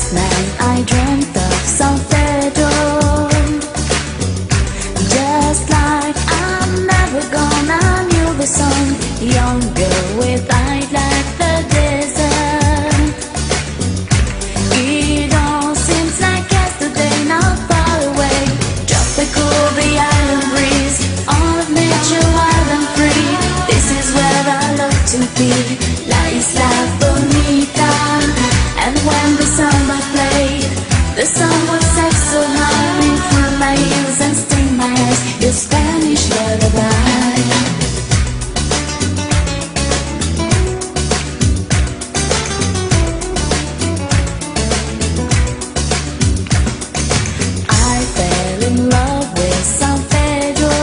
Last night I dreamt of San Pedro, just like I'm never gonna knew the song. Younger with eyes like the desert. It all seems like yesterday, not far away. Tropical, the island breeze, all of nature wild and free. This is where I love to be, La Isla Bonita. And when the samba played, the sun would set so high in front of my ears and sting my eyes. Your Spanish lullaby. I fell in love with San Pedro.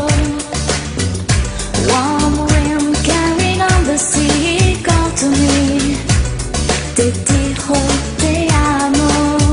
Warm wind carried on the sea called to me. Te dijo te amo.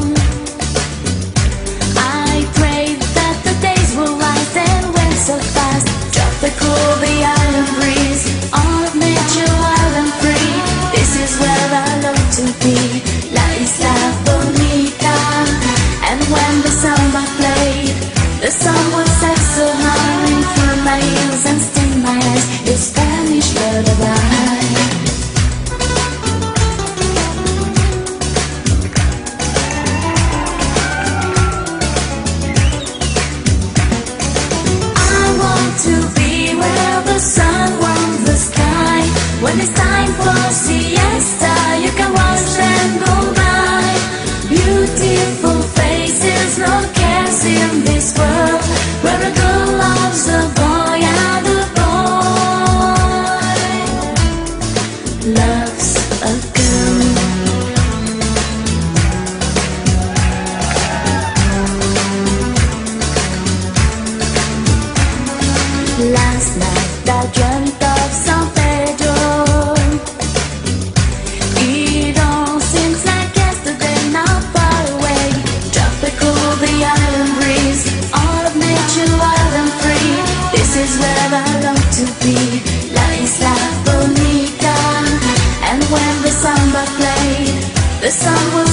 I prayed that the days will rise and went so fast. Tropical, the island breeze, all of nature wild and free. This is where I love to be, La Isla Bonita. And when the samba played, the sun would set so high in front of my ears and sting my eyes. Your Spanish lullaby. To be where the sun warms the sky. When it's time for siesta, you can watch them go by. Beautiful faces, no cares in this world, where a girl loves a boy and a boy loves a girl. Last night I dreamt of San Pedro. It all seems like yesterday, not far away. Tropical, the island breeze, all of nature wild and free. This is where I love to be, La Isla Bonita. And when the samba played, the sun was